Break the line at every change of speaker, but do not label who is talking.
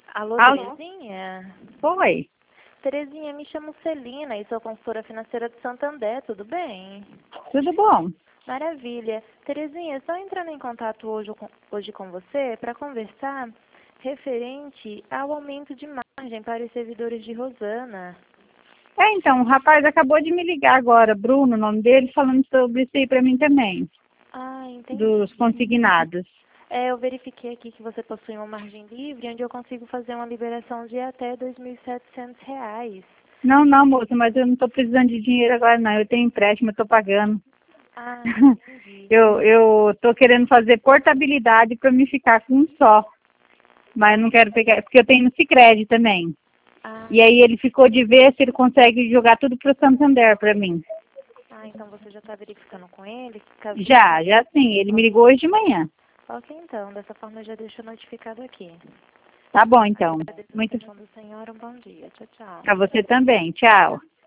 Alô,
Alô?
Terezinha?
Oi,
Terezinha, me chamo Celina e sou consultora financeira do Santander, tudo bem?
tudo bom?
Maravilha. Terezinha, estou entrando em contato hoje com você para conversar referente ao aumento de margem para os servidores de Rosana.
Então, o rapaz acabou de me ligar agora, Bruno, o nome dele, falando sobre isso aí pra mim também,
Ah, entendi.
dos consignados.
Eu verifiquei aqui que você possui uma margem livre, onde eu consigo fazer uma liberação de até R$ 2.700.
Não, moça, mas eu não tô precisando de dinheiro agora não, eu tenho empréstimo, eu tô pagando.
Ah, entendi.
Eu tô querendo fazer portabilidade para me ficar com um só, mas não quero pegar, porque eu tenho no Sicredi também.
Ah,
E aí ele ficou de ver se ele consegue jogar tudo pro Santander para mim.
então você já está verificando com ele? Caso
Já sim, ele me ligou hoje de manhã.
Ok, então, dessa forma eu já deixo notificado aqui.
Tá bom, então.
Agradeço a
Muito
atenção do senhor, um bom dia. Tchau, tchau.
para você também. Tchau.